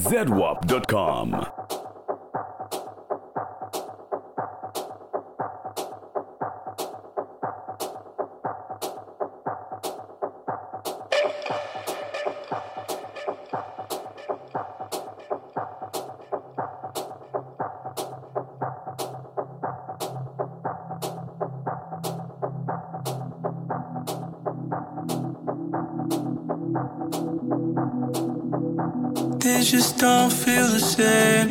zedwap.com. They just don't feel the same.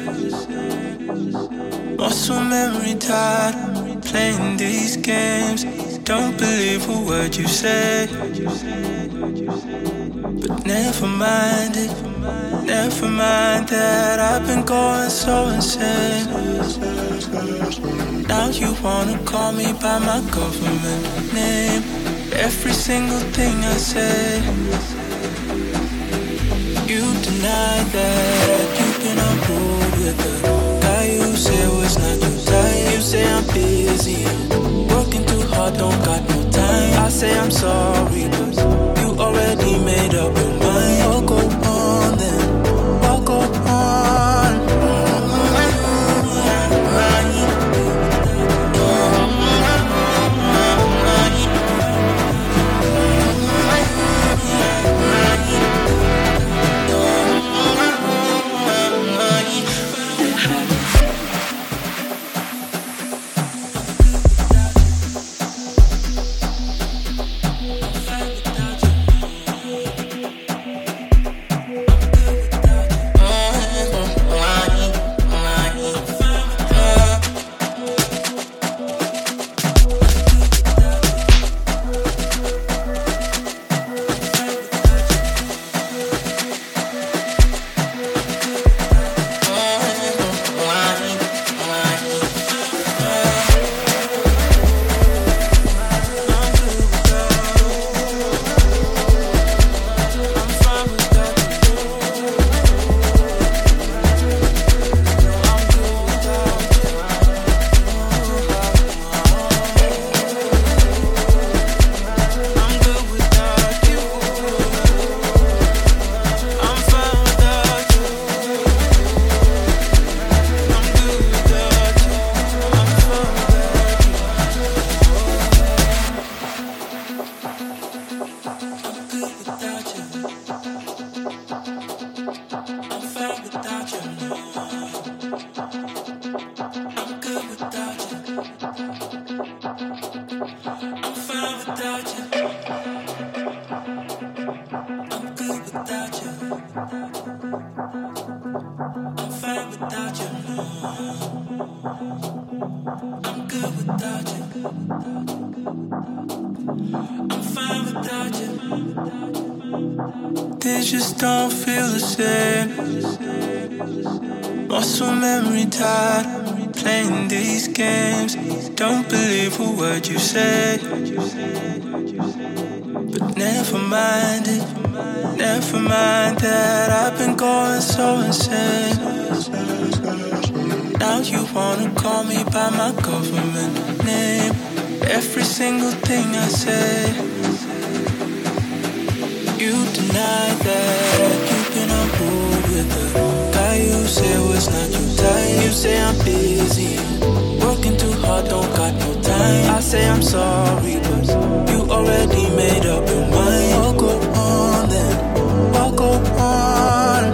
Muscle memory tied, playing these games. Don't believe a word you say, but never mind it. Never mind that I've been going so insane. Now you wanna call me by my government name. Every single thing I say, you deny that you've been on board with the guy you say was not your type. You say I'm busy, working too hard, don't got no time. I say I'm sorry, but you already made up your mind. Walk up on then, walk up on. They just don't feel the same. Muscle memory tied, playing these games. Don't believe a word you say, but never mind it. Never mind that I've been going so insane. Now you wanna call me by my government name. Every single thing I say, you deny that you've been on board with the guy you say was not your type. You say I'm busy, working too hard, don't got no time. I say I'm sorry, but you already made up your mind. Walk up on then, walk up on.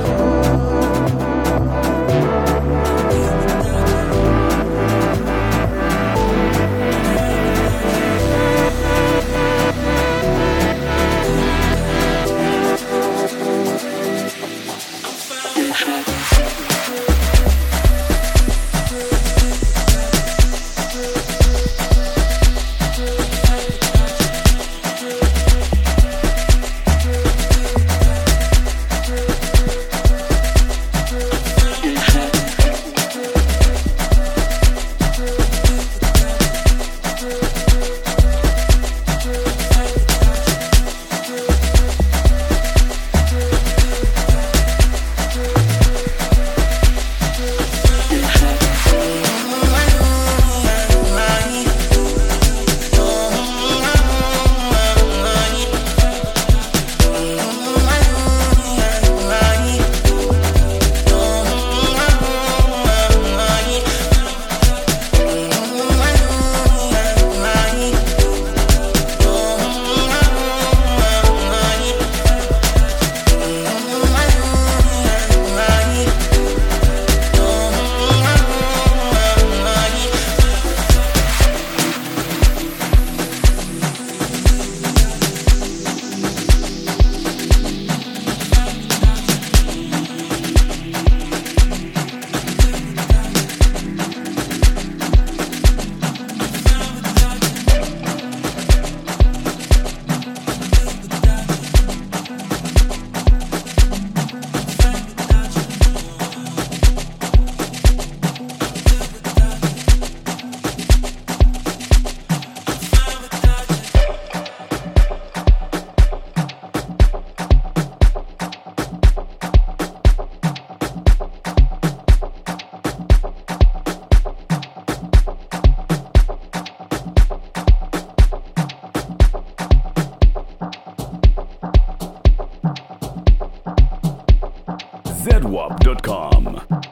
ZWAP.com.